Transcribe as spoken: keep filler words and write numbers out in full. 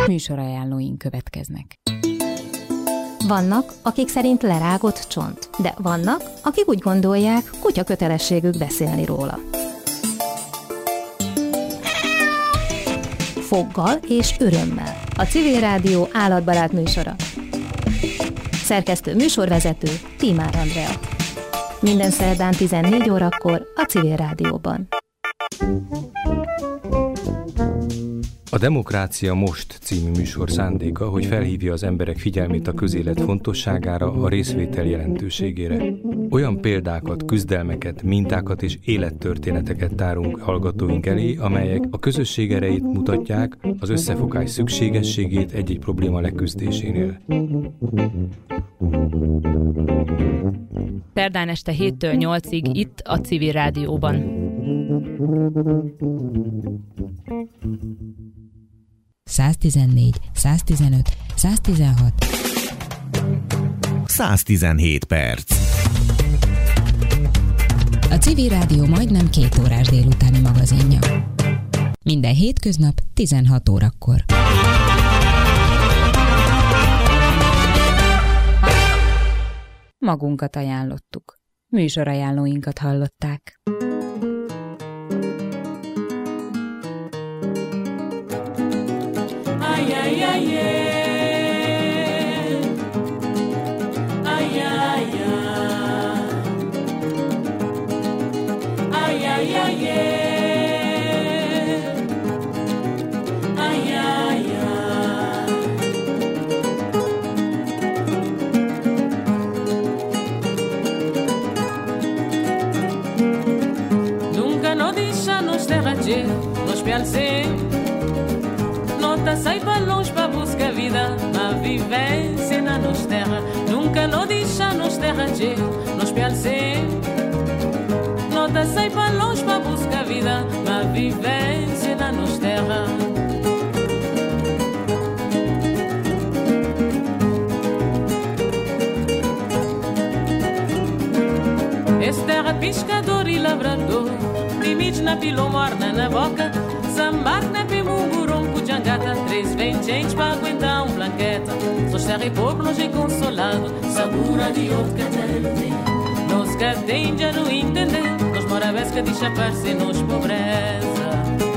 Műsorajánlóink következnek. Vannak, akik szerint lerágott csont, de vannak, akik úgy gondolják, kutya kötelességük beszélni róla. Foggal és örömmel. A Civil Rádió állatbarát műsora. Szerkesztő műsorvezető Tímár Andrea. Minden szerdán tizennégy órakor a Civil Rádióban. A Demokrácia Most című műsor szándéka, hogy felhívja az emberek figyelmét a közélet fontosságára, a részvétel jelentőségére. Olyan példákat, küzdelmeket, mintákat és élettörténeteket tárunk hallgatóink elé, amelyek a közösség erejét mutatják, az összefogás szükségességét egy-egy probléma leküzdésénél. Szerdán este héttől nyolcig itt a Civil Rádióban. száztizennégy, száztizenöt, száztizenhat száztizenhét perc. A Civil Rádió majdnem két órás délutáni magazinja. Minden hétköznap tizenhat órakor. Magunkat ajánlottuk. Műsorajánlóinkat hallották. Ay, ay, ay, yeah. Ay, ay, ay. Ay, ay, ay, yeah. Ay, ay, ay. Nunca nos deixa-nos derranger, nos pialcer. Nota sai para longe para buscar vida, a vivência na nos terra. Nunca nos deixa nos derranger, nos pialcer. Nota sai para longe para buscar vida, a vivência na nos terra. Esse terra pescador e lavrador, limites na pilão morna na boca, sambar na pimungurum jangata, três vem gente para aguentar um blanqueta. Só terra e povo, longe consolado, sabura de outro catete. Nos que tem já não entender, nos mora vez que deixa aparecer nos pobreza.